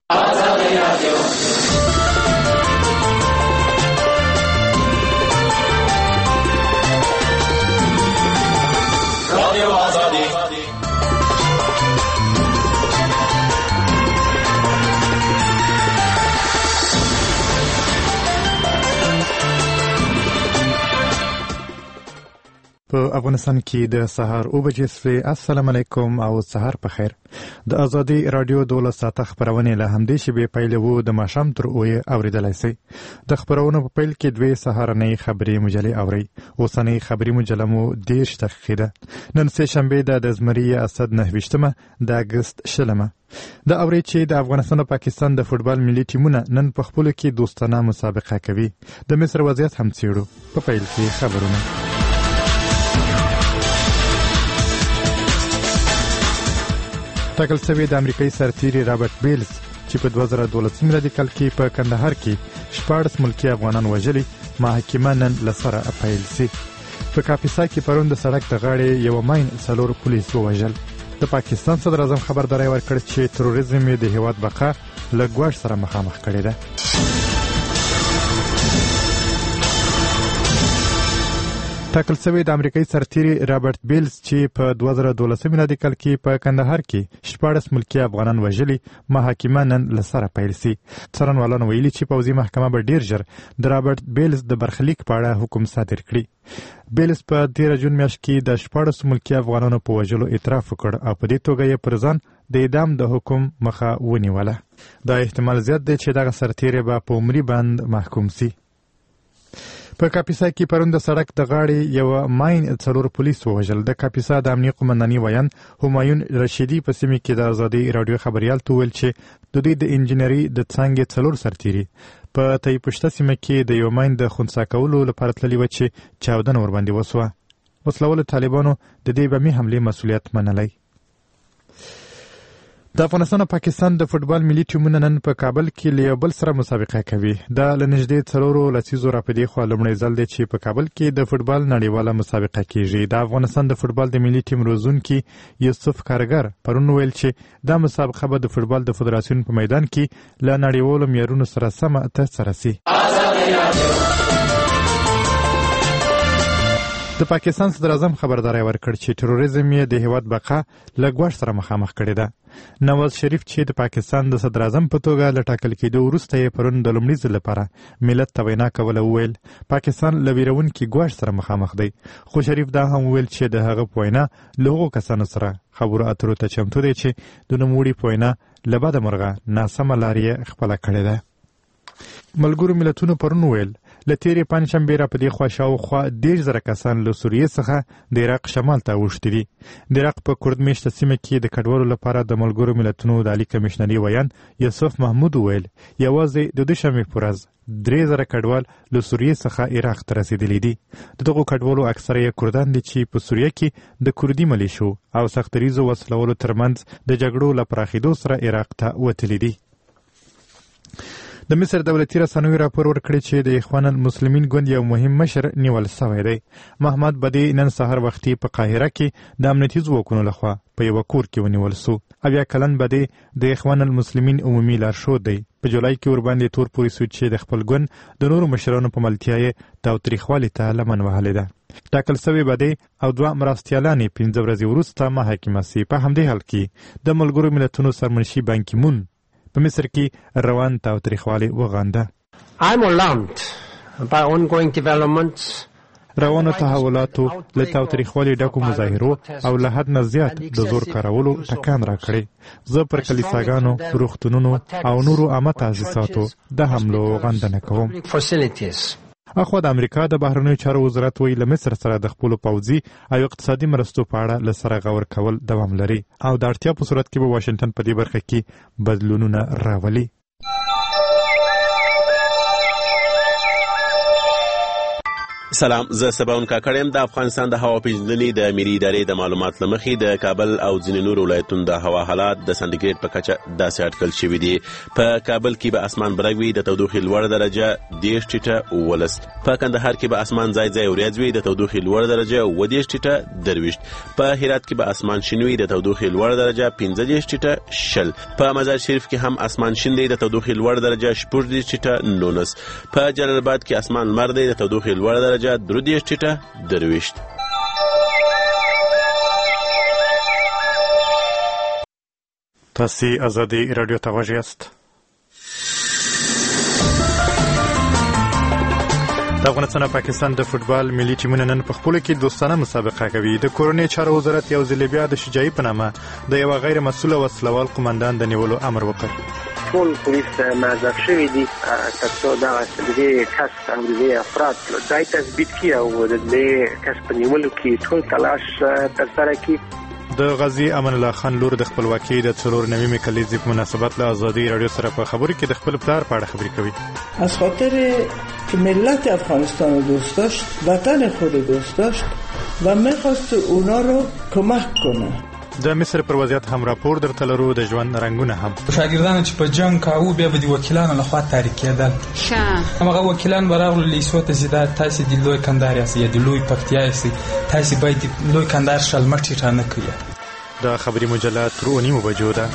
په افغانستان کې د سهار 9:00 السلام علیکم او سهار په خیر. د ازادي رادیو 12 ساعته خبرونه له همدې شبي پیلوو د ماشام تر اوه اوریدلای شي. د خبرونو په پیل کې دوی سهارنۍ خبري مجلې اوري. اوسنۍ خبري مجله مو 10 دقیقه ده. نن سه شنبه د زمری اسد 9 د اگست شلمه. د اوري چې د افغانستان او پاکستان د فوتبال ملي ټیمونه نن په خپل کې دوستانه مسابقه کوي. د مصر وضعیت هم څیړو. په پیل کې خبرونه. ټاکل شوی د امریکایي سرتیري رابرټ بیلز چې په 2012 میلادي کال کې په کندهار کې 14 ملکی افغانان وژلي محاکمه نن لسره اپیل سي. په کاپیسا کې پرون د سړک د غاړې یو ماین څلور پولیس ووژل. د پاکستان صدر اعظم خبرداري ورکړه چې تروریزم د هیواد بقا له ګواښ سره مخامخ کړی ده. ټاکل شوی د امریکایي سرتیري رابرټ بیلز چې په 2012 میلادي کال کې په کندهار کې 14 ملکی افغانان وژلي محاکمه نن لسره پیل سي. څارنوالانو ویلي چې پوځي محکمه به ډیر ژر د رابرټ بیلز د برخلیک په اړه حکم صادر کړي. بیلز په 13 جون میاشت کې د 14 ملکی افغانانو په وژلو اعتراف وکړ او په دې توګه یې پر ځان د اعدام د حکم مخه ونیوله. دا احتمال زیات دی چې دغه سرتیری به په عمري بند محکوم سي. په کاپیسا کې پرون د سړک د غاړې یو ماین څلور پولیس ووژل. د کاپیسا د امنیه قومنداني ویان همایون رشیدي په سیمه کې د ازادي رادیو خبريال ته ویل چې د دوی د انجینری د څنګه څلور سرتیري په تای پښته سیمه کې د یو ماین د خنثی کولو لپاره تللی و چې چاودنه ور باندې وسوه. وسلوال طالبانو د دې بمي حمله مسؤلیت منلی. د افغانستان او پاکستان د فوتبال ملي ټیمونه نن په کابل کې له بل سره مسابقه کوي. د لنږدې څلورو لسیزو راپدې خو لومړی ځل دی چې په کابل کې د فوتبال نړیواله مسابقه کیږي. د افغانستان د فوتبال د ملي ټیم روزونکي یوسف کارګر پرون ویل چې دا مسابقه به د فوتبال د فدراسیون په میدان کې له نړیوالو معیارونو سره سم ترسره سي. د پاکستان صدر اعظم خبرداري ورکړ چې تروریزم یې د هیواد بقا له ګواښ سره مخامخ کړی ده. نواز شریف چې د پاکستان د صدر اعظم په توګه له ټاکل کېدو وروسته یې پرون د لومړي ځل لپاره ملت ته وینا کوله وویل پاکستان له ویرونکي ګواښ سره مخامخ دی. خو شریف دا هم ویل چې د هغه په وینا له هغو کسانو سره خبرو اترو ته چمتو دی چې د نوموړي په وینا له بده مرغه ناسمه لار یې خپله کړې ده. ملګرو ملتونو پرون ویل له تیرې پنجشنبې راپدې خوا شاوخوا 10,000 کسان له سوریې څخه د عراق شمال ته اوښتي دي. د عراق په کرد میشته سیمه کې د کډوالو لپاره د ملګرو ملتونو د عالي کمیشنري ویان یوسف محمود ویل یوازې د دوشنبې په ورځ 3,000 کډوال له سوریې څخه عراق ته رسېدلي دي. د دغو کډوالو اکثره یې کردان دي چې په سوریه کې د کردي ملیشو او سختریزو وسلولو ترمنځ د جګړو له پراخېدو سره عراق ته وتلي دي. د مصر دولتي رسنیو راپور ورکړی چې د اخوان المسلمین ګوند یو مهم مشر نیول شوی دی. محمد بدی نن سهار وختي په قاهره کې د امنیتي ځواکونو لخوا په یو کور کې ونیول شو. اویا کلن بدی د اخوان المسلمین عمومي لارښود دی. په جولای کې ورباندې تور پورې سو چې د خپل ګوند د نورو مشرانو په ملتیا یې تاوتریخوالي ته لمن وهلې ده. ټاکل شوی بدی او دوه مرستیالانې 15 ورځې وروسته محاکمه سي. په همدې حال کې د ملګرو ملتونو سرمنشي بان کی مون په مصر کې روان تاوتریخوالي وغانده. I'm alarmed by ongoing developments. روانو تحولاتو له تاوتریخوالي ډکو مظاهرو او له حد نه زیات د زور کارولو ټکان راکړی. زه پر کلیساګانو، روغتونونو او نورو عامه تاسیساتو د حملو غندنه کوم. اخوا د امریکا د بهرنیو چارو وزارت ویل له مصر سره د خپلو پوځي او اقتصادي مرستو په اړه له سره غور کول دوام لري او د اړتیا په صورت کې به واشنگټن په دې برخه کې بدلونونه راولي. سلام، زه سباون کاکړ د افغانستان د هوا پیژندنې د ملي ادارې د معلومات لمخې د کابل او ځینې نور ولایتونو د هوا حالات د سانتیګریډ په کچه داسې اټکل شوي دي. په کابل کې به اسمان برګ وي، د تودوخې لوړه درجه 10 ټیټه 19. په کندهار کې به اسمان ځای ځای وریځ وي، د تودوخې لوړه درجه 20 ټیټه 23. په هرات کې به اسمان شین وي، د تودوخې لوړه درجه 15 ټیټه 20. په مزار شریف کې هم اسمان شین دی، د تودوخې لوړه درجه 14 ټیټه 19. په جلال آباد کې اسمان لمر دی، د تودوخې لوړه درجه 3 ټیټه 23. تاسو آزادي رادیو ته غوږ یاست. د افغانستان او پاکستان د فوتبال ملي ټیمونه نن په خپل کې دوستانه مسابقه کوي. د کورنۍ چارو وزارت یو ځل بیا د شجاعي په نامه د یو غیر مسؤل وسلوال قومندان د نیولو امر وکړ. ټول پولیس معذب شوي دي ترڅو دا دې کس او دې افراد ځای تثبیت کړي او د دې کس په نیولو کې ټول تلاش ترسره کړي. د غازی امان الله خان لور د خپلواکۍ د 94 کلیزې په مناسبت له آزادي رادیو سره په خبرو کې د خپل پلار په اړه خبرې کوي. از خاطر که ملت افغانستان رو دوست داشت، وطن خود دوست داشت و میخواست اونا رو کمک کنه. د مصر پر وضعیت هم راپور درته لرو، د ژوند رنگونه هم. شاګردانو چې په جنگ کاوه بیا به د وکیلانو لخوا تحریک کېدل. هغه وکیلان برابر لیسو ته زیاده تاسو د لوی کندهار یا د لوی پکتیا یاست، تاسو باید لوی کندهار شلمټی را نه کړئ. د خبري مجله تر 9 بجو ده.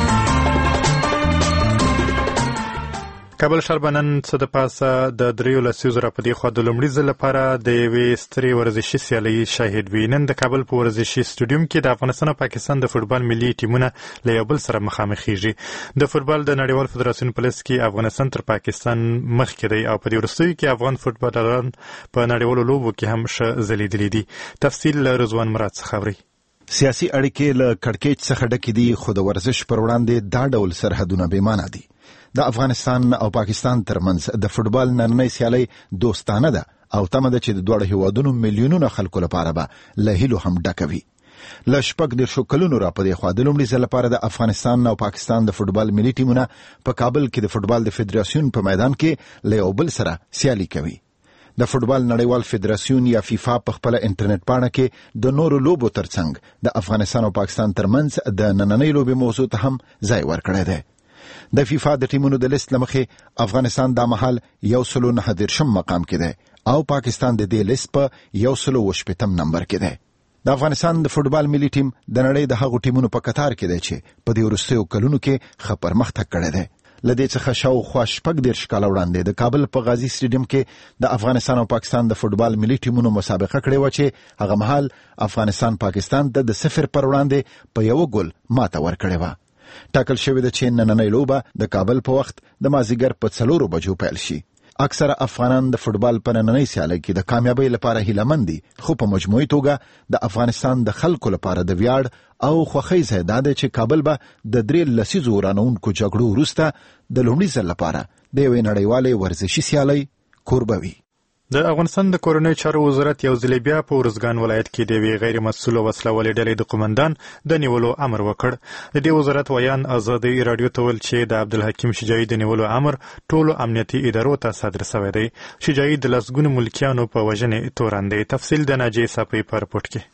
کابل ښار نن څه د پاسه د 3 لسیزو راپدې خوا د لومړي ځل لپاره د یوې سترې ورزشي سیالۍ شاهد وي. نن د کابل په ورزشي سټوډیوم کې د افغانستان او پاکستان د فوتبال ملي ټیمونه له یو بل سره مخامخېږي. د فوتبال د نړیوال فدراسیون په لیست کې افغانستان تر پاکستان مخکې دی او په دې وروستیو کې افغان فوتبالران په نړیوالو لوبو کې هم ښه ځلېدلي دي. تفصیل له رضوان مراد څخه اورئ. سیاسي اړیکې له کړکېچ څخه ډکې دي، خو د ورزش پر وړاندې دا ډول سرحدونه بې معنی دي. د افغانستان او پاکستان ترمنځ د فوتبال نننۍ سیالۍ دوستانه ده او تمه ده چې د دوه هیوادونو میلیونونو خلکو لپاره به له هیلو هم ډکه وي. له 14 کلونو راپدې خوا د لومړي ځل لپاره د افغانستان او پاکستان د فوتبال ملي ټیمونه په کابل کې د فوتبال د فدراسیون په میدان کې له یو بل سره سیالي کوي. د فوتبال نړیوال فدراسیون یا فیفا په خپل انټرنیټ پاڼه کې د نورو لوبو ترڅنګ د افغانستان او پاکستان ترمنځ د نننۍ لوبې موضوع ته هم ځای ورکړی دی. د فیفا د ټیمونو د لیست لمخې افغانستان د مهال 109 مقام کې دی او پاکستان د دې لیست په 118 نمبر کې دی. د افغانستان د فوتبال ملي ټیم د نړۍ د هغو ټیمونو په قطار کې دی چې په دې وروستیو کلونو کې ښه پرمختګ کړی دی. له دې څخه شاوخوا 14 کاله وړاندې د کابل په غازي سټیډیم کې د افغانستان او پاکستان د فوتبال ملي ټیمونو مسابقه کړې و چې هغه مهال افغانستان پاکستان ته د 0 پر وړاندې په 1 ګول ماته ورکړې و. ټاکل شوې ده چې نننۍ لوبه د کابل په وخت د مازیګر په 4 بجو پیل شي. اکثره افغانان د فوتبال په نننۍ سیالۍ کې د کامیابۍ لپاره هیلهمند دي، خو په مجموعي توګه د افغانستان د خلکو لپاره د ویاړ او خوښۍ ځای دا دی چې کابل به د 3 لسیزو ورانوونکو جګړو وروسته د لومړي ځل لپاره د یوې نړیوالې ورزشي سیالۍ کوربه وي. د افغانستان د کورنۍ چارو وزارت یو ځل بیا په ارزګان ولایت کې د یوې غیر مسؤل وسلوالې ډلې د قومندان د نیولو امر وکړ. د دې وزارت ویان آزادي رادیو ته ویل چې د عبدالحکیم شجاعي د نیولو امر ټولو امنیتي ادارو ته صادر شوی دی. شجاعي د لسګونو ملکیانو په وژنې تورن دی. تفصیل د ناجیې صافۍ په رپورټ کې.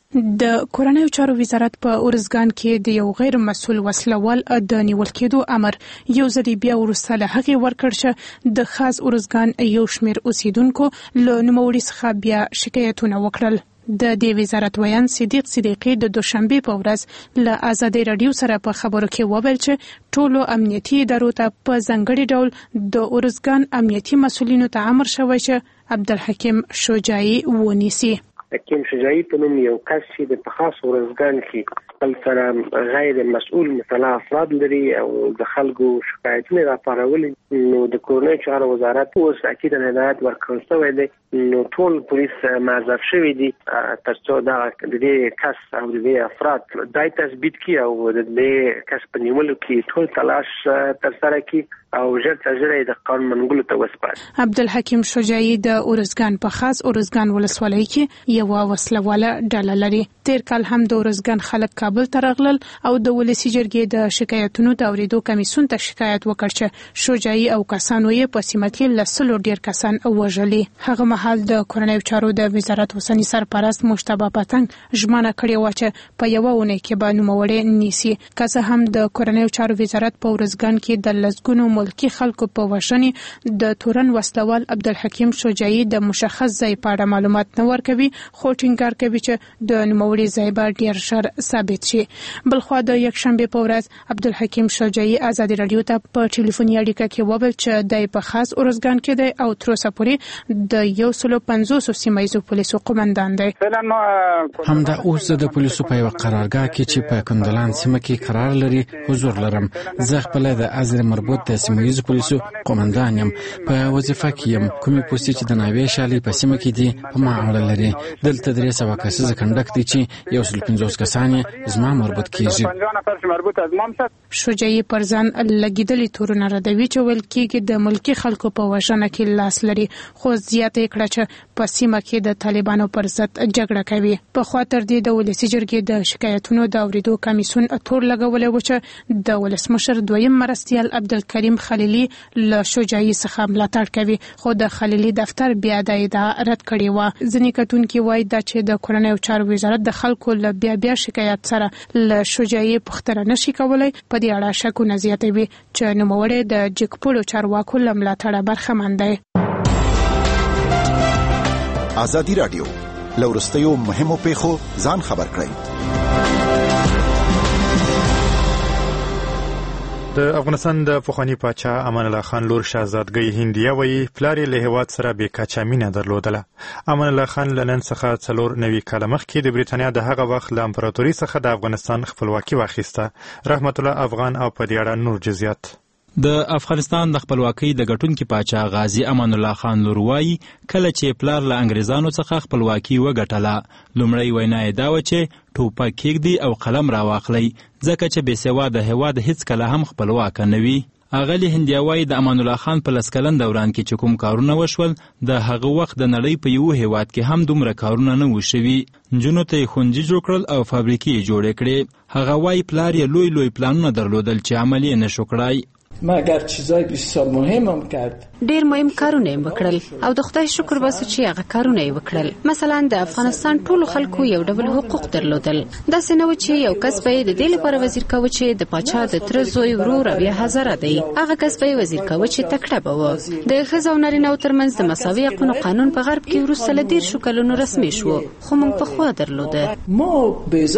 د کورنۍ چارو وزارت په ارزګان کې د یو غیر مسؤل وسلوال د نیول کېدو امر یو ځل بیا وروسته له هغې ورکړ چې د خاص ارزګان یو شمېر اوسیدونکو له نوموړي څخه بیا شکایتونه وکړل. د دې وزارت ویان صدیق صدیقي د دوشنبې په ورځ له آزادي رادیو سره په خبرو کې وویل چې ټولو امنیتي ادارو ته په ځانګړي ډول د ارزګان امنیتي مسؤلینو ته امر شوی چې عبدالحکیم شجاعي ونیسي. حکیم شجاعي په نوم یو کس چې د خاص ارزګان کې خپل سره غیر مسؤل مثلا افراد لري او د خلکو شکایتونه راپارولي، نو د کورنۍ چارو وزارت اوس اکید هدایت ورکړل شوی دی. نو ټول پولیس معذب شوي دي ترڅو دا د دې کس او د دې افراد ځای تثبیت کړي او د دې کس په نیولو کې ټول تلاش ترسره کړي او ژر تر ژره د قانون منګولو ته وسپاري. عبدالحکیم شجاعي د ارزګان په خاص ارزګان ولسوالۍ کې یو وسلواله ډله لري. تیر کال هم د ورزګان خلک کابل ته راغلل او د ولسی جرګې د شکایتونو د اوریدو کمیسیون ته شکایت وکړ چې شجاعي او کسانو یې په سیمه کې لسلو ډیر کسان وژلي. هغه مهال د کورنیو چارو د وزارت اوسنی سرپرست مجتبی پتنګ ژمنه کړې و چې په یوه اونۍ کې به نوموړی نیسي. که څه هم د کورنیو چارو وزارت په ورزګان کې د لسګونو ملکي خلکو په وژنې د تورن وسلوال عبدالحکیم شجاعي د مشخص ځای په اړه معلومات نه ورکوي، خو ټینګار کوي چې د نوموړي ځای به ډیر ژر ثابت شي. بلخوا د یکشنبې په ورځ عبدالحکیم شجاعي ازادي رادیو ته په ټلیفوني اړیکه کې وویل چې د په خاص ورزګان کې دی او تر اوسه پورې د 150 سیمایي پولیسو قومندان دی. همدا اوس د پولیسو په یو قرارګاه کې چې په کندلان سیمه کې قرار لري حضور لرم. زه خپل د ازر مربوط د سیمایي پولیسو قومندان یم، په وظیفه کې یم. کومې پوستې چې د ناوې شالي په سیمه کې دي په ما اړه لري. دلته 300 کسیز کنډک دي چې 150 کسان زما مربوط کیږي. شجاعي پر ځان لګیدلې تورونه ردوي چې ویل کېږي د ملکی خلکو په وژنه کې لاس لري، خو زیاته کړه چې په سیمه کې د طالبانو پر ضد جګړه کوي. په خوا تر دې د ولسی جرګې د شکایتونو د اوریدو کمیسیون تور لګولې و چې د ولسمشر دویم مرستیال عبدالکریم خلیلی له شجاعي څخه ملاتړ کوي، خو د خلیلی دفتر بیا د ادعا رد کړی و. ځینې کتونکي وایي دا چې د کورنیو چارو وزارت د خلکو له بیا شکایت سره له شجاعي پوښتنه نشي کولای. په دې اړه شکونه زیاتوي چې نوموړی د جګپوړو چارواکو له ملاتړه برخمن دی. ازادي رادیو لورستیو مهمو پیښو ځان خبر کړئ. د افغانستان د پخوانی پاچا امان الله خان لور شاهزادګۍ هندیه وایي پلار یې له هیواد سره بې کچه مینه درلودله. امان الله خان له نن څخه 4 کاله مخکې د بریتانیا د هغه وخت له امپراتوري څخه د افغانستان خپلواکي واخیسته. رحمت الله افغان او په دې اړه نور جزئیات. د افغانستان د خپلواکۍ د ګټونکي پاچا غازی امان الله خان لور وایي کله چې پلار له انګریزانو څخه خپلواکي وګټله، لومړی وینا یې دا و چې ټوپک کېږدي او قلم راواخلئ، ځکه چې بې سواده هېواد هیڅکله هم خپلواکه نه وي. اغلی هندیه وایي د امان الله خان په 10 کلن دوران کې چې کوم کارونه وشول د هغه وخت د نړۍ په یو هېواد کې هم دومره کارونه نه و شوي. نجونو ته یې ښوونځي جوړ کړل او فابریکې یې جوړې کړې. هغه وایي پلار یې لوی پلانونه درلودل چې عمل یې نشو کړای. مگر چیزای بسیار مهم هم کرد. ډیر مهم کارونه یې وکړل او د خدای شکر واسه چې هغه کارونه یې وکړل. مثلا د افغانستان ټول خلکو یو ډول حقوق درلودل. دا څنګه و چې یو کس به د دې لپاره وزیر کاوه چې د پاچا د تر زوی ورور بیا هزاره دی، هغه کس به وزیر کاوه چې تکړه به و. د ښځو او نارینه‌و ترمنځ د مساوي حقوقو قانون په غرب کې وروسته له 10 کلونو رسمي شو، خو موږ په خوا درلوده. ما به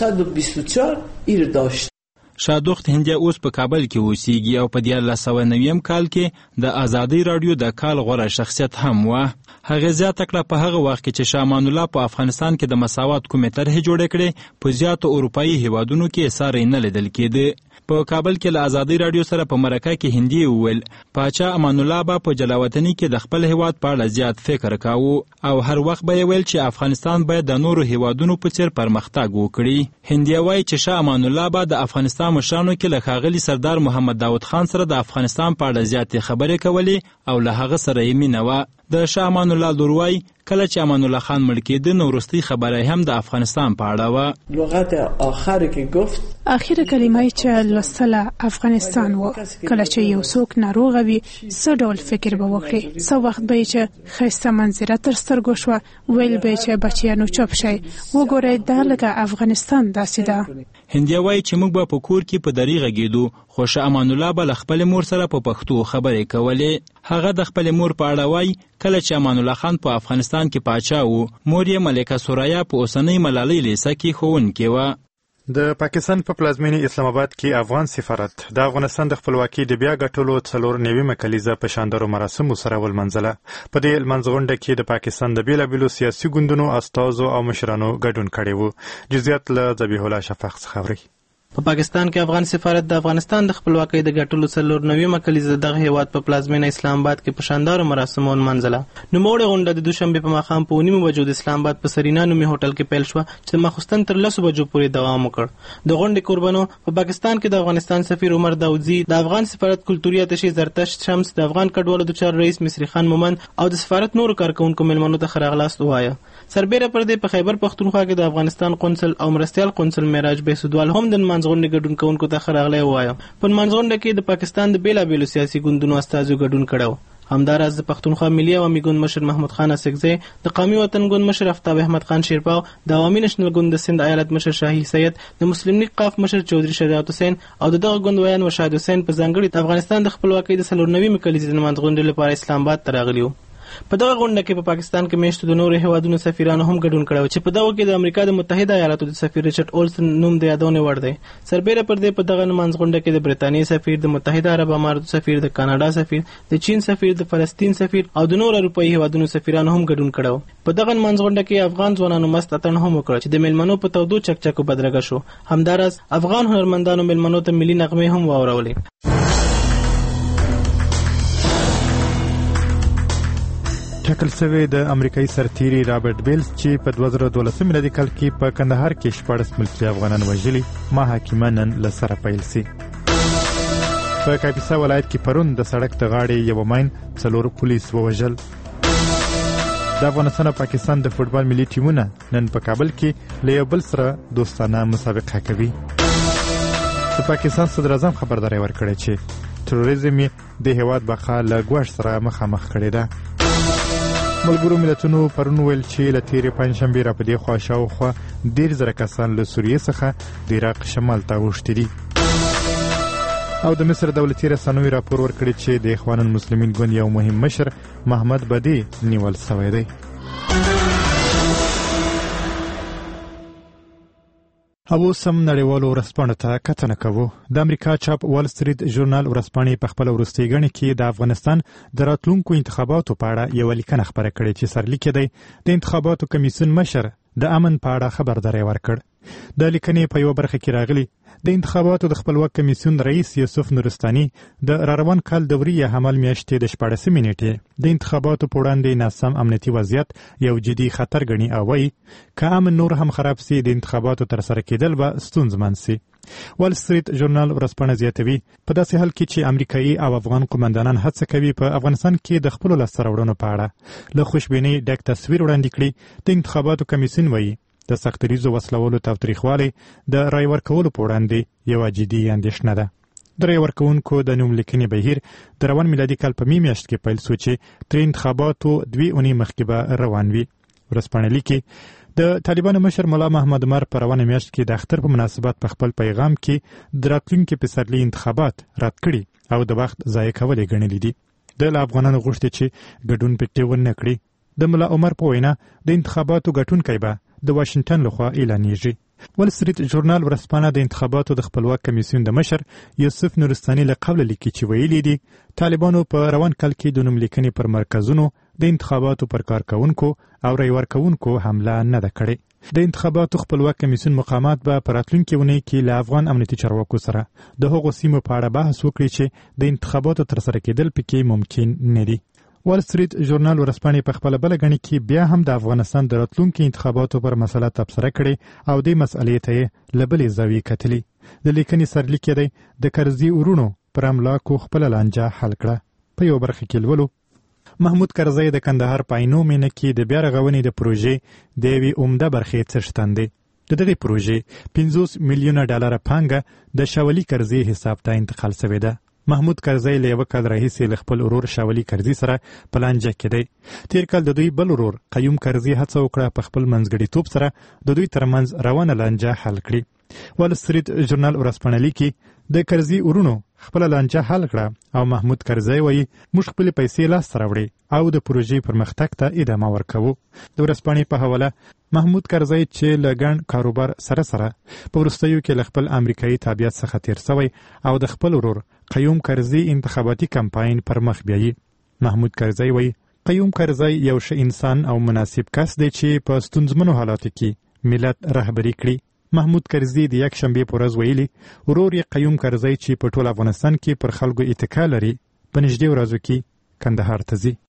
1924 ایر داشت. شادوخت هندیه اوس په کابل کې اوسېږي او په 1990 کال کې د ازادي رادیو د کال غوره شخصیت هم و. هغه زیاته کړه په هغه وخت کې چې شاه امان الله په افغانستان کې د مساوات کومې طرحې جوړې کړې، په زیاتو اروپایي هیوادونو کې ساری نه لیدل کېده. په کابل کې له ازادي رادیو سره په مرکه کې هندي وویل پاچا امان الله به په جلاوطنۍ کې د خپل هیواد په اړه زیات فکر کاوه او هر وخت به یې ویل چې افغانستان باید د نورو هیوادونو په څیر پرمختګ وکړي. هندي وایي چې شاه امان الله به د افغانستان مشرانو کې له ښاغلي سردار محمد داود خان سره د افغانستان په اړه زیاتې خبرې کولې او له هغه سره یې مینه وه. د شاه امان الله لور وایي کله چې امان الله خان مړ کېده نو وروستۍ خبره هم د افغانستان په اړه وه. لغت آخری که گفت اخیره کلمه چې لوستله افغانستان و. کله چې یو څوک ناروغه وي څه ډول فکر به وکړي؟ څه وخت به یې چې ښایسته منظره تر سترګو شوه ویل به یې چې بچیانو چوپ شئ، وګورئ دا لکه افغانستان داسې ده. هندیه وایي چې موږ به په کور کې په درې غږېدو، خو شاه امان الله به له خپلې مور سره په پښتو خبرې کولې. هغه د خپلې مور په اړه وایي کله چې امان الله خان په افغانستان کې پاچا و، مور یې ملکه سوریا په اوسنۍ ملالۍ لیسه کې ښوونکې وه. د پاکستان په پلازمینه اسلام آباد کې افغان سفارت د افغانستان د خپلواکۍ د بیا ګټلو 4 کلیزه په شاندارو مراسمو سره ولمنځله. په دې لمانځغونډه کې د پاکستان د بیلابیلو سیاسي ګوندونو استازو او مشرانو ګډون کړی و. جزئیات له ذبیح الله شفاق څخه اوري. په پاکستان کې افغان سفارت د افغانستان د خپلواکۍ د ګټلو 4 کلیزه دغه هیواد په پلازمینه اسلام آباد کې په شاندارو مراسمو ولمانځله. نوموړې غونډه د دوشنبه په ماښام په 9 بجو د اسلام آباد په سرینا نومي هوټل کې پیل شوه چې ماخوستن تر 10 بجو پورې دوام وکړ. د غونډې قربانو په پاکستان کې د افغانستان سفیر عمر داودزی، د افغان سفارت کلتوري اتشي زرتش شمس، د افغان کډوالو د چار رئیس مصری خان مومند او د سفارت نورو کارکونکو مېلمنو ته ښه راغلاست ووایه. سربېره پر دې په خیبر پښتونخوا کې د افغانستان قونسل او مرستیال قونسل معراج بهسودوال هم د منځغونډې ګډون کوونکو ته ښه راغلی ووایه. په منځغونډه کې د پاکستان د بېلابېلو سیاسي ګوندونو استازو ګډون کړی. همداراز د پښتونخوا ملي عوامي ګوند مشر محمود خان اسکزی، د قومي وطن ګوند مشر آفتاب احمد خان شیرپا، د عوامي نېشنل ګوند د سند ایالت مشر شاهي سید، د مسلم لیگ قاف مشر چودري شریعت حسین او دغه ګوند ویان وشاد حسین په ځانګړي د افغانستان د خپلواکۍ د 94 کلیزې د منځغونډې لپاره اسلام آباد ته راغلي وو. په دغه غونډه کې په پاکستان کې میشتو د نورو هیوادونو سفیرانو هم ګډون کړی چې په دغه کې د امریکا د متحده ایالاتو د سفیر ریچارډ اولسن نوم د یادونې وړ دی. سربېره پر دې په دغه منځغونډه کې د برتانیې سفیر، د متحده عرب اماراتو سفیر، د کاناډا سفیر، د چین سفیر، د فلسطین سفیر او د نورو اروپایي هیوادونو سفیرانو هم ګډون کړی. په دغه منځغونډه کې افغان ځوانانو مست اتڼ هم وکړ چې د میلمنو په تودو چکچکو بدرګه شو. همداراز افغان هنرمندانو میلمنو ته ملي نغمې هم واورولې. ټاکل شوی د امریکایي سرتیري رابرټ بیلز چې په 2012 میلادي کال کې په کندهار کې 14 ملکي افغانان وژلي محاکمه نن له سره پیل سي. په کاپیسا ولایت کې پرون د سړک د غاړې یو ماین 4 پولیس ووژل. د افغانستان او پاکستان د فوټبال ملي ټیمونه نن په کابل کې له یو بل سره دوستانه مسابقه کوي. د پاکستان صدر اعظم خبرداری ورکړی چې تروریزم د هیواد بقا له ګواښ سره مخامخ کړی ده. ملګرو ملتونو پرون ویل چې له تېرې پنجشنبې راپدې خوا شاوخوا 10,000 کسان له سوریې څخه د عراق شمال ته اوښتي دي. او د مصر دولتي رسنیو راپور ورکړی چې د اخوان المسلمین ګوند یو مهم مشر محمد بدی نیول شوی دی. او سم نړیوالو ورځپاڼو ته کتنه کوو. د امریکا چاپ وال سټریټ ژورنال ورځپاڼې په خپل وروستۍ غڼې کې د افغانستان د راتلونکو انتخاباتو په اړه یو لیکنه خبره کړې چې سرلیک دی د انتخاباتو کمیسیون مشر د امن په اړه خبرداری ورکړ. د لیکنې په یو برخه کې راغلی د انتخاباتو د خپلواک کمیسیون رئیس یوسف نورستاني د راروان کال دوري حمل میاشتې د 14 نیټې د انتخاباتو په وړاندې ناسم امنیتي وضعیت یو جدي خطر ګڼي او وايي که امن نور هم خراب سي د انتخاباتو ترسره کېدل به ستونزمن سي. وال سټریټ ژورنال ورځپاڼه زیاتوي په داسې حال کې چې امریکایي او افغان قومندانان هڅه کوي په افغانستان کې د خپلو لاسته راوړنو په اړه له خوشبینۍ ډک تصویر وړاندې کړي. د انتخاباتو کمیسیون وايي د سختریزو وسلولو تاوتریخوالی د رای ورکولو په وړاندې یوه جدي اندېښنه ده. د رای ورکوونکو د نوم لیکنې بهیر د روان میلادي کال په میاشت کې پیل شو چې تر انتخاباتو 2 اونۍ مخکې به روان وي. ورځپاڼه لیکي د طالبانو مشر ملا محمد عمر په روانه میاشت کې د اختر په مناسبت په خپل پیغام کې د راتلونکي پسرلي انتخابات رد کړي او د وخت ضایع کول یې ګڼلي دي. د افغانانو غوښتي چې ګډون پکې ونه کړي. د ملا عمر په وینا د انتخاباتو ګټونکی به د واشنگټن لخوا اعلانیږي. وال سټریټ ژورنال ورځپاڼه د انتخاباتو د خپلواک کمیسیون د مشر یوسف نورستاني له قبل لیکي چې ویلي دي طالبانو په روان کال کې د نوم لیکنې پر مرکزونو د انتخاباتو پر کارکونکو او رای ورکوونکو حمله نه ده کړې. د انتخاباتو خپلواک کمیسیون مقامات به په راتلونکي اونۍ کې له افغان امنیتي چارواکو سره د هغو سیمو په اړه بحث وکړي چې د انتخاباتو ترسره کېدل پکې ممکن نه دي. وال سټریټ ژورنال ورځپاڼې په خپل بل غني کې بیا هم د افغانستان د راتلونکي انتخاباتو پر مسله تبصره کړې او د مسئلې ته لبلې زاویې کتلې. د لیکنې سرلیک دی د کرزي ورونو پر املاکو خپل لانجه حل کړه. په یو برخه کې لولو محمود کرزی د کندهار په عینو مینه کې د بیا رغونې د پروژې د یوې عمده برخې څښتن دی. د دغې پروژې 50 میلیونه ډالر پانګه د شاولي کرزي حساب ته انتقال شوې ده. محمود کرزی له یو کال راهیسې له خپل ورور شاولي کرزي سره په لانجه کې دی. تیر کال د دوی بل ورور قیوم کرزي هڅه وکړه په خپل منځګړیتوب سره د دوی ترمنځ روانه لانجه حل کړي. وال سټریټ ژورنال ورځپاڼه لیکي د کرزي ورونو خپل لانجه حل کړه او محمود کرزی وایي موږ خپل پیسې لاسته راوړې او د پروژې پرمختګ ته ادامه ورکوو. د ورځپاڼې په حواله محمود کرزی چې له ګڼ کاروبار سره په وروستیو کې له خپل امریکایي تابعیت څخه تیر شوی او د خپل ورور قیوم کرزي انتخاباتي کمپاین پر مخ بیایي. محمود کرزی وایي قیوم کرزی یو ښه انسان او مناسب کس دی چې په ستونزمنو حالاتو کې ملت رهبري کړي. محمود کرزي د یک شنبې په ورځ ویلي ورور یې قیوم کرزی چې په ټول افغانستان کې پر خلکو اتکا لري په نږدې ورځو کې کندهار ته ځي.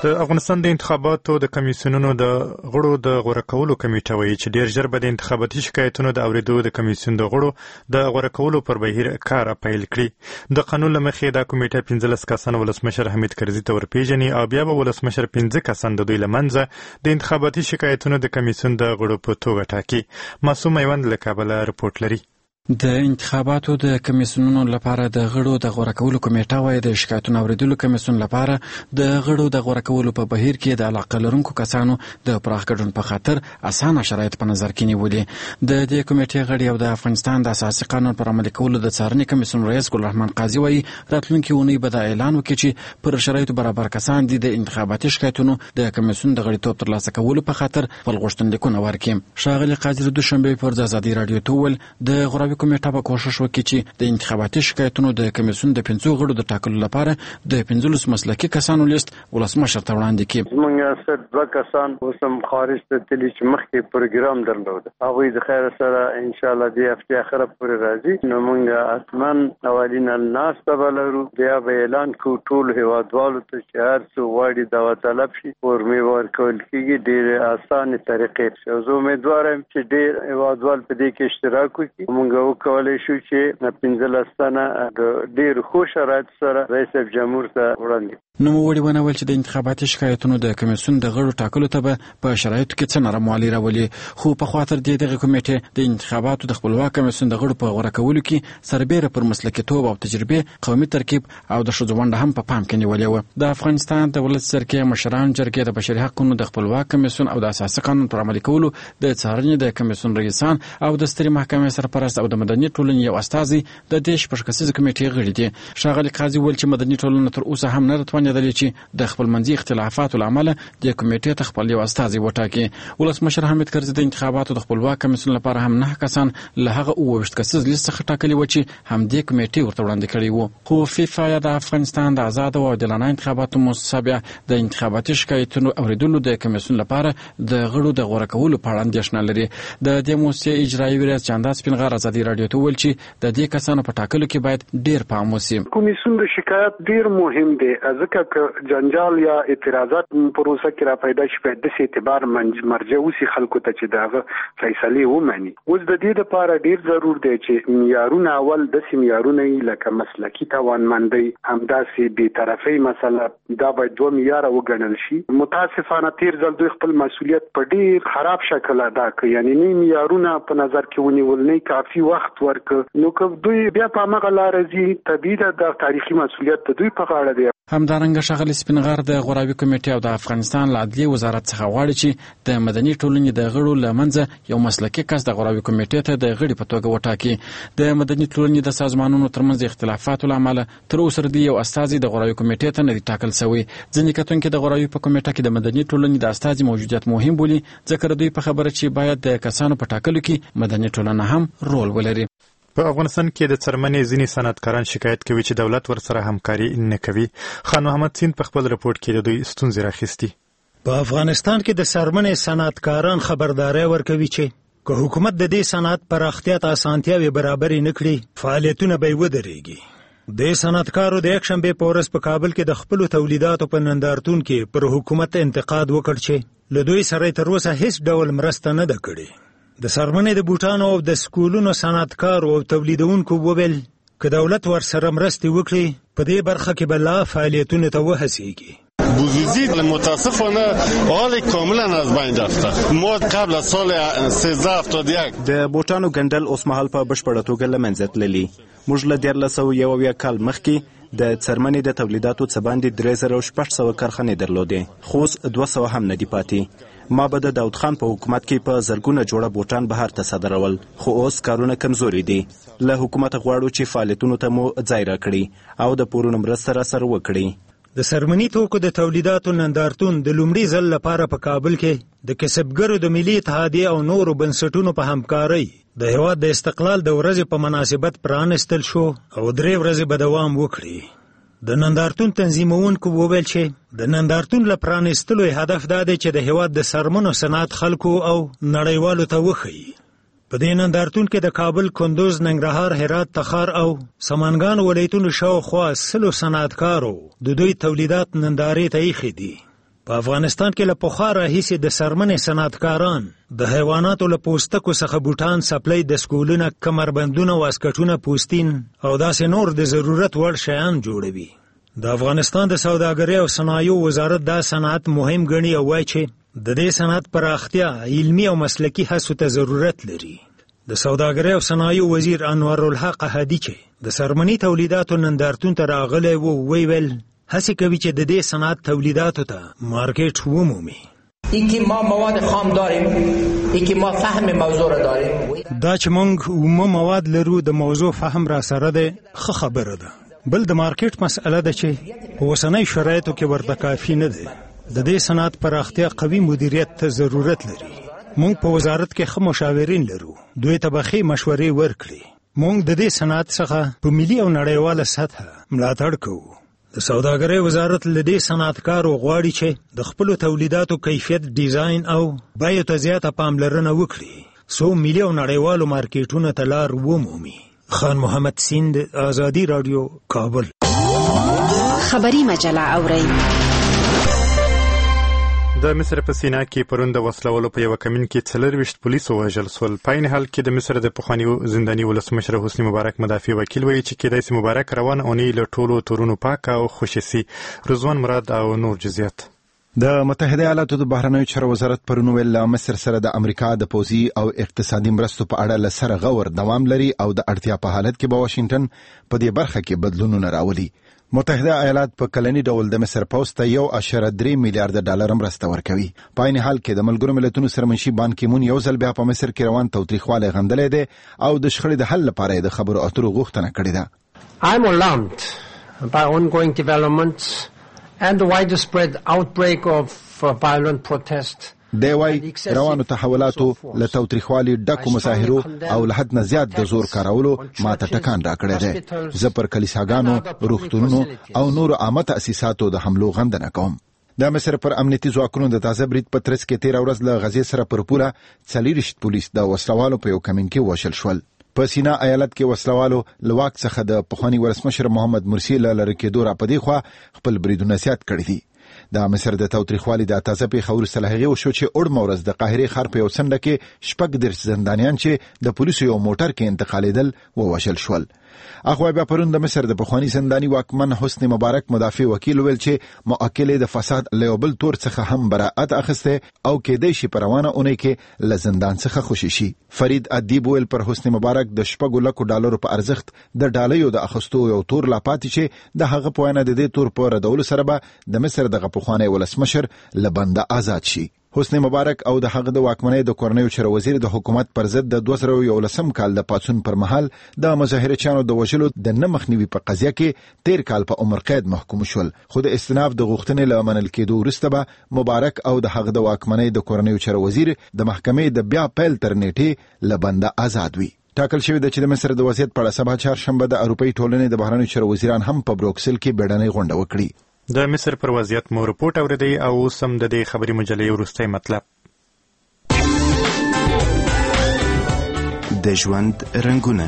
د افغانستان د انتخاباتو د کمیسیونونو د غړو د غوره کولو کمیټه وایي چې ډیر ژر به د انتخاباتي شکایتونو د اوریدو د کمیسیون د غړو د غوره کولو پر بهیر کار پیل کړي. د قانون له مخې دا کمیټه 15 کسان ولسمشر حمید کرزي ته ورپېژني او بیا به ولسمشر 15 کسان د دوی له منځه د انتخاباتي شکایتونو د کمیسیون د غړو په توګه ټاکي. معصوم میوند له کابله رپورټ لري. د انتخاباتو د کمیسیونونو لپاره د غړو د غوره کولو کمیټه وایي د شکایتونو اوریدلو کمیسیون لپاره د غړو د غوره کولو په بهیر کې د علاقه لرونکو کسانو د پراخ ګډون په خاطر اسانه شرایط په نظر کې نیولي. د دې کمیټې غړي او د افغانستان د اساسي قانون پر عملي کولو د څارنې کمیسیون رئیس ګل رحمان قاضي وایي راتلونکي اونۍ به دا اعلان وکړي چې پر شرایطو برابر کسان دي د انتخاباتي شکایتونو د کمیسیون د غړیتوب ترلاسه کولو په خاطر خپل غوښتنلیکونه ورکړي. ښاغلي قاضي د دوشنبې پر ازادي راډیو ته وویل د غوره کمیټه به کوشش وکړي چې د انتخاباتي شکایتونو د کمیسیون د 15 غړو د ټاکلو لپاره د 15 مسلکي کسانو لیست ولسمشر ته وړاندې کړي. موږ سره دوه کسان اوسم خارج ته تللی چې مخکې پروګرام درلود. هغوی د خیر سره ان شاء الله د هفته اخره پورې راځي. نو موږ اتمن اولین الناس ته لرو بیا به اعلان کو ټول هیوادوالو ته چې هر څو واړي دا طلب شي ورمي ورکول کیږي ډېر اسانه طریقې. زه امیدوار یم چې ډېر هیوادوال په دې کې اشتراک وکړي. موږ وکولای شو چې 15 سنه د ډېر ښه شرایط سره رئیس جمهور ته وړاندې. نوموړي ونویل چې د انتخاباتي شکایتونو د کمیسیون د غړو ټاکلو ته به په شرایطو کې څه نرموالی راولي. خو په خاطر دغه کمیټې د انتخاباتو د خپلواک کمیسیون د غړو په غوره کولو کې سربېره پر مسلکیتوب او تجربه قومي ترکیب او د ښځو ونډه هم په پام کې نیولې وه. د افغانستان د ولس جرګې مشران جرګې د بشري حقوقو د خپلواک کمیسیون او د اساسي قانون پر عملي کولو د څارنې د کمیسیون رئیسان او د سترې محکمې سرپرست او د مدني ټولنې یو استازي د دې شپږ کمیټې غړي دي. ښاغلي قاضي وویل چې مدني ټولنه تر اوسه هم نه راتوانېدلې چې د خپلمنځي اختلافاتو له امله د کمیټې ته خپل یو استازي وټاکي. ولسمشر حمید کرزي د انتخاباتو د خپلواک کمیسیون لپاره هم 9 کسان له هغه 29 کسیز لیست څخه ټاکلي و چې همدې کمیټې ورته وړاندې کړي وو. خو فیفا یا د افغانستان د آزاد او عادلانه انتخاباتو مؤسسه د انتخاباتي شکایتونو اوریدلو د کمیسیون لپاره د غړو د غوره کولو په اړه اندېښنه لري. د دې مؤسسې اجرایي ریاست چانداز سپینغار ازادي راډیو ته وویل چې د دې کسانو په ټاکلو کې باید ډېر پام وشي. کمیسیون د شکایت ډېر مهم دی ځکه جنجال یا اعتراضات پروسه کې را پیدا شي په داسې اعتبار مرجع وسی خلکو ته چې دغه فیصله ومني. اوس د دې لپاره ډېر ضرور دی چې معیارونه اول د معیارونه لکه مسلکي توانمندي همداسې بی‌طرفي مسله دا باید دوه معیار وګڼل شي. متاسفانه تیر ځل دوی خپل مسؤلیت په ډېر خراب شکل ادا کړ. یعنی نه معیارونه په نظر کې ونیول نه کافي وخت ورک. نو که دوی بیا په هغه لار ځي طبیعي ده د تاریخي مسؤلیت د دوی په غاړه دی. همدارنګه ښاغلي سپینغر د غوراوي کمیټې او د افغانستان له عدلي وزارت څخه غواړي چې د مدني ټولنې د غړو له منځه یو مسلکي کس د غوراوي کمیټې ته د غړي په توګه وټاکي. د مدني ټولنې د سازمانونو ترمنځ اختلافاتو له امله تر اوسه د یو استازي د غوراوي کمیټې ته نه دی ټاکل شوی. ځینې کتونکي د غوراوي په کمیټه کې د مدني ټولنې د استازي موجودیت مهم بولي ځکه دوی په خبره چې باید د کسانو په ټاکلو کې مدني ټولنه هم رول ولري. په افغانستان کې د څرمنې ځینې صنعتکاران شکایت کوي چې دولت ورسره همکاري نه کوي. خان محمد سین په خپل رپورټ کې د دوی ستونزې راخیستي. په افغانستان کې د څرمنې صنعتکاران خبرداري ورکوي چې که حکومت د دې صنعت پراختیا ته اسانتیاوې برابرې نه کړي فعالیتونه به ودرېږي. د صنعتکارو د یکشنبې په ورځ په کابل کې د خپلو تولیداتو په نندارتون کې پر حکومت انتقاد وکړ چې له دوی سره تر اوسه هیڅ ډول مرسته نه ده کړې. د څرمنې د بوټانو او د سکولونو صنعتکارو او تولیدونکو وویل که دولت ورسره مرستې وکړي په دې برخه کې به لا فعالیتونو ته وهڅېږي. بوزوزی متاسفانه حال کاملا از بین رفته. ما قبل از سال 1371 د بوټانو ګنډل اوس مهال په بشپړه توګه له منځه تللي. موږ له 1301 کال مخکې د څرمنې د تولیداتو څه باندې 3600 کارخانې درلودې خو اوس 200 هم نه دي پاتې. ما به د داود خان په حکومت کې په زرګونه جوړه بوټان بهر ته صادرول خو اوس کارونه کمزوري دي. له حکومت غواړو چې فعالیتونو ته مو ځای راکړي او د پورونو مرسته راسره وکړي. د څرمنې توکو د تولیداتو نندارتون د لومړي ځل لپاره په کابل کې د کسبګرو د ملي اتحادیې او نورو بنسټونو په همکارۍ د هېواد د استقلال د ورځې په مناسبت پرانستل شو او 3 ورځې به دوام وکړي. د نندارتون تنظیمونکو وویل چې د نندارتون له پرانستلو هدف دا دی چې د هېواد د څرمنو صنعت خلکو او نړیوالو ته وښیي. په دې نندارتون کې د کابل، کندوز، ننګرهار، هرات، تخار او سمنګان ولایتونو شاوخوا 100 صنعتکارو د دوی تولیدات نندارې ته ایښي دي. په افغانستان کې له پخوا راهیسې د څرمنې صنعتکاران د حیواناتو له پوستکو څخه بوټان، سپلۍ، دستکولونه، کمربندونه، واسکټونه، پوستین او داسې نور د ضرورت وړ شیان جوړوي. د افغانستان د سوداګرۍ او صنایعو وزارت دا صنعت مهم ګڼي او وایي چې د دې صنعت پراختیا علمي او مسلکي هڅو ته ضرورت لري. د سوداګرۍ او صنایعو وزیر انوارالحق احدي چې د څرمنې تولیداتو نندارتون ته راغلی و، ویل هڅه کوي چې د دې صنعت تولیداتو ته مارکیټ ومومي. اینکه ما مواد خام داریم، اینکه ما فهم موضوع را داریم. دا چې موږ اومه مواد لرو، د موضوع فهم را سره ده، ښه خبره ده. بل د مارکیټ مسئله ده چې په اوسنۍ شرایطو کې ورته کافي نه ده. د دې صنعت پراختیا قوي مدیریت ته ضرورت لري. موږ په وزارت کې ښه مشاورین لرو، دوی ته به ښې مشورې ورکړي. موږ د دې صنعت څخه په ملي او نړیواله سطحه ملاتړ کوو. د سوداګرۍ وزارت له دې صنعتکارو غواړي چې د خپلو تولیداتو کیفیت، ډیزاین او بیو ته زیاته پاملرنه وکړي څو ملي او نړیوالو مارکیټونو ته لار ومومي. خان محمد سیند، آزادی رادیو، کابل. خبری مجله اورئ. د مصر په سینا کې پرون د وسلوالو په یو کمین کې 24 پولیس وژل شول. په عین حال کې د مصر د پخواني زنداني ولسمشر حسني مبارک مدافع وکیل وایي چې کېدای سي مبارک روان اونۍ له ټولو تورونو پاک او خوشي سي. رضوان مراد او نور جزئیات. د متحده ایالاتو د بهرنیو چارو وزارت پرون ویل مصر سره د امریکا د پوځي او اقتصادي مرستو په اړه لسره غور دوام لري او د اړتیا په حالت کې به واشنگټن په دې برخه کې بدلونونه راولي. متحده ایالات په کلنی ډول د مصر پوسټ ته 1.3 میلیارډ ډالر مرسته ورکوي. په عین حال کې د ملګرو ملتونو سرمنشي بان کی مون یو ځل بیا په مصر کې روان تاوتریخوالی غندلې ده او د شخړې د حل لپاره د خبرو اترو غوښتنه کړې ده. I'm alarmed by ongoing developments and the widespread outbreak of violent protest. دی وای روانو تحولاتو له تاوتریخوالي ډکو مظاهرو او له حد نه زیات د زور کارولو ماته ټکان راکړی دی. زه پر کلیساګانو، روغتونونو او نورو عامه تاسیساتو د حملو غندنه کوم. د مصر پر امنیتي ځواکونو د تازه برید په ترڅ کې 13 ورځ له غزې سره پر پوله 40 پولیس د وسلوالو په یو کمین کې وشل شول. په سینا ایالت کې وسلوالو لواک څخه د پخواني ولسمشر محمد مرسی له لری کېدو را پدې خوا خپل بریدونه زیات کړی دي. د مصر د تاوتریخوالي د تازه پیښور صلاحي او شو چې اورمورز د قاهره ښار په وسنده کې شپږ درس زندانیان چې د پولیسو یو موټر کې انتقالیدل ووژل شول. اخو بیا پرون د مصر د پخواني زنداني واکمن حسني مبارک مدافع وکیل ویل چې مؤکل د فساد له بل تور څخه هم براءت اخسته او کېدای شي پروانه اونۍ کې له زندان څخه خوشي شي. فرید ادیب ویل پر حسني مبارک د 4 لک ډالر په ارزښت د ډالیو د اخستو یو تور لا پاتې چې د هغه په وینا د دې تور په ردول سره به د مصر د پخواني ولسمشر لبنده آزاد شي. حسني مبارک او د هغه د واکمنۍ د کورنیو چارو وزیر د حکومت پر ضد د 2011 کال د پاتون پر مهال د مظاهرچیانو د وژلو د نه مخنیوي په قضیه کې 13 کال په عمر قید محکوم شول. خو د استئناف د غوښتنې له منل کېدو وروسته به مبارک او د هغه د واکمنۍ د کورنیو چارو وزیر د محکمې د بیا پیل تر نیټې لبنده آزاد وي. ټاکل شوی د چې د مصر د وضعیت په اړه سبا چهارشنبه د اروپאי ټولنې د بهرنیو چارو وزیران هم په بروکسل کې بیړنۍ غونډه وکړي. د مصر پر وضعیت مو رپورټ اوریدي او سم د دې خبري مجلې وروستي مطلب. د ژوند رنگونه.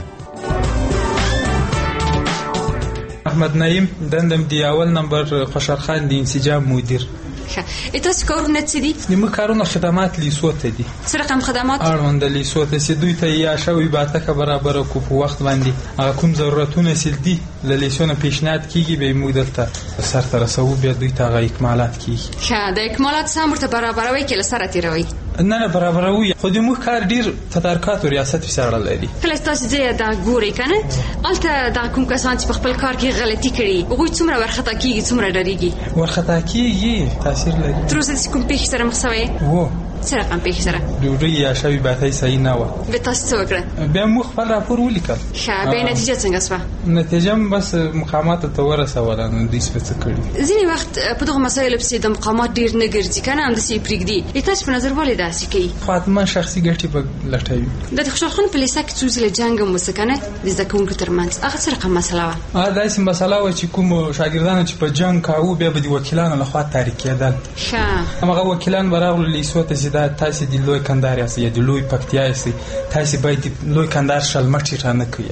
احمد نعیم دندم دی اول نمبر خوشحال د انسجام مدیر. تاسو کارونه څه دي؟ نیمه کارونه خدمات لیسو ته دي. څه رقم خدمات؟ اړوند لیسو ته سي دوی ته یا شوی باته برابر کو په وخت باندې هغه کوم ضرورتونه سل دي له لیسونه پیشنهاد کیږي به مودته سر تر سو بیا دوی ته اکمالات کیږي. ښه د اکمالات سم ورته برابروي کې لسره تیروي. نه برابروي خو د مو کار ډیر تدارکات او ریاست وسره لري. کله تاسو دې دا ګوري کنه الته دا کوم کسان چې په خپل کار کې غلطي کړي هغه څومره ورخطا کیږي څومره ډریږي ورخطا کیږي تاثیر لري. تر اوسه کوم پیښ سره مخ شوی وو سره کوم پیښ سره ډوډۍ یا شوی باته صحیح نه و به تاسو وکړه بیا مو خپل راپور ولیکل. ښه به نتیجه څنګه شوه؟ نتیجه بس مقامات ته ورسوله نو دې څه کړی. ځینې وخت په دغه مسایلو په د مقامات ډیر نه ګرځي کنه هم د سی پریګدي تاسو په نظر ولې داسې کوي؟ خاطمه شخصي ګټې په لټوي. د خوشحال خان په لیسه کې څو ځله جنگ مو سکنه د زده کوونکو ترمنځ هغه څه رقم مسله وه؟ داسې مسله وه چې کوم شاګردانو چې په جنگ کاوه بیا به د وکیلانو لخوا تحریک کېدل. ښه همغه وکیلان به راغلل لیسو ته چې دا تاسې د لوی کندهار یاست یا د لوی پکتیا یاست تاسې باید لوی کندهار شلمټ رانه کړئ.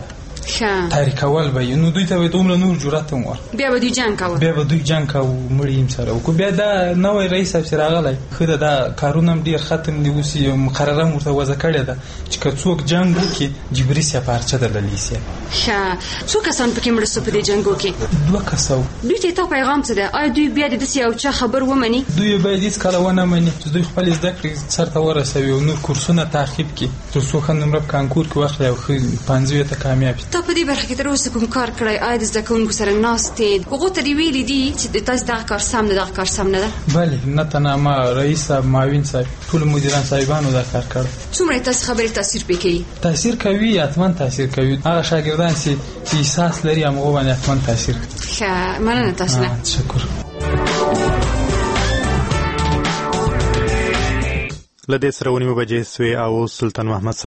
تاریکول به نو دوی ته دومره نور جرأت هم ور بیا به دوی جنگ کاوه مړی سره او بیا دا نوې رئیس افسر راغلی خو دا کارونه ډیر ختم دی اوس یو مقرره مرته وځه کړی ده چې که څوک جنگ وکړي جبري سپارچه درللی سي څو کسان پکې مړ شو په دې جنگو کې 2 کسان دوی ته پیغام څه ده آیا دوی بیا د دې یو چا خبر ومني دوی باید هیڅ کله ونه مني چې دوی خپل زده کړې سرته ورسوي او نور کورسونه تعقیب کړي تر څو ښه نمره په کانکور کې واخلي او ښه 50 ته کامیاب شي. ته په دې برخه کې تر اوسه کوم کار کړی آیا د زده کوونکو سره ناستې هغو ته دې ویلي دي چې تاسو دغه کار سم نه دغه کار سم نه ده؟ بلې نه تنها ما رئیس صاحب معاون صاحب ټولو مدیران صاحبانو دا کار کړی. څومره تاسو خبرې تاثیر پې کوي؟ تاثیر کوي حتما تاثیر کوي. هغه شاګردان چې احساس لري هغه باندې حتما تاثیر کوي. ښه مننه تاسو نه. شکر. لدې سره 9 بجې سوې او سلطان محمد